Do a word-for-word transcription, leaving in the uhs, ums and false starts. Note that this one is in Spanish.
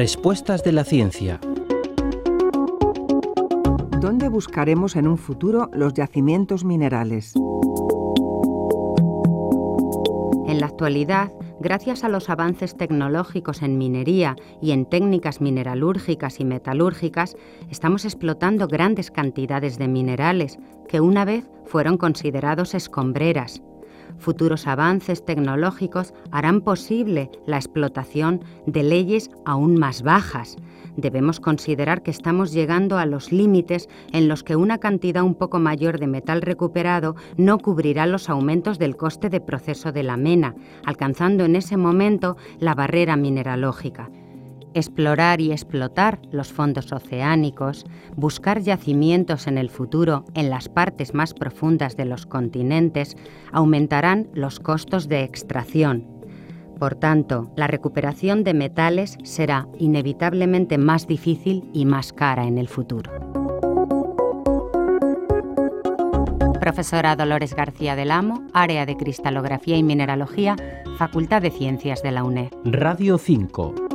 Respuestas de la ciencia. ¿Dónde buscaremos en un futuro los yacimientos minerales? En la actualidad, gracias a los avances tecnológicos en minería y en técnicas mineralúrgicas y metalúrgicas, estamos explotando grandes cantidades de minerales que una vez fueron considerados escombreras. Futuros avances tecnológicos harán posible la explotación de leyes aún más bajas. Debemos considerar que estamos llegando a los límites en los que una cantidad un poco mayor de metal recuperado no cubrirá los aumentos del coste de proceso de la mena, alcanzando en ese momento la barrera mineralógica. Explorar y explotar los fondos oceánicos, buscar yacimientos en el futuro en las partes más profundas de los continentes, aumentarán los costos de extracción. Por tanto, la recuperación de metales será inevitablemente más difícil y más cara en el futuro. Profesora Dolores García del Amo, Área de Cristalografía y Mineralogía, Facultad de Ciencias de la UNED. Radio cinco.